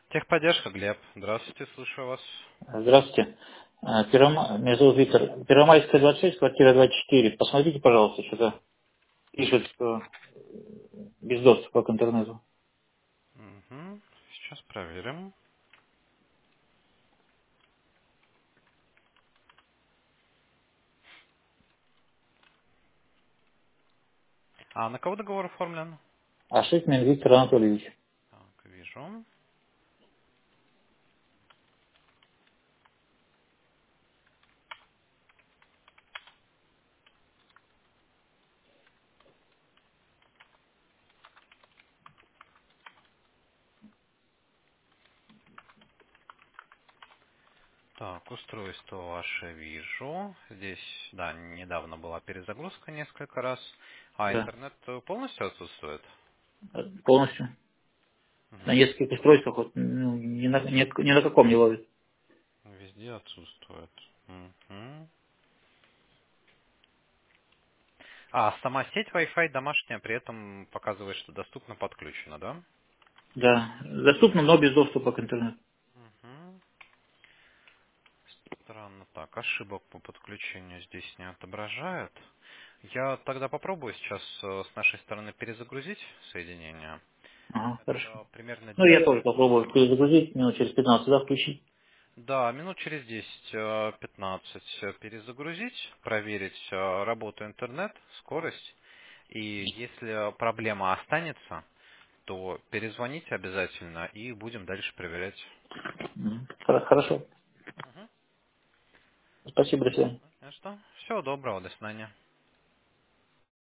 Техподдержка, Глеб. Здравствуйте, слушаю вас. Здравствуйте. Меня зовут Виктор. Первомайская, 26, квартира 24. Посмотрите, пожалуйста, что-то пишет, что без доступа к интернету. Мгм. Сейчас проверим. А на кого договор оформлен? Ашитмин Виктор Анатольевич. Так, вижу. Так, устройство ваше вижу. Здесь, да, недавно была перезагрузка несколько раз. А Да, интернет полностью отсутствует? полностью. На Мгм. нескольких устройствах вот, ну, ни на каком не ловит. Везде отсутствует. Мгм. А сама сеть Wi-Fi домашняя при этом показывает, что доступно подключена, да? Да, доступно, но без доступа к интернету. Мгм. Странно так. Ошибок по подключению здесь не отображает. Я тогда попробую сейчас с нашей стороны перезагрузить соединение. Ага, хорошо. Это примерно Ну, я тоже попробую перезагрузить, минут через 15, да, включить. да, минут через 10-15 перезагрузить, проверить работу интернет, скорость. И если проблема останется, то перезвоните обязательно и будем дальше проверять. Хорошо. Мгм. Спасибо, до свидания. Ну что, всего доброго, до свидания.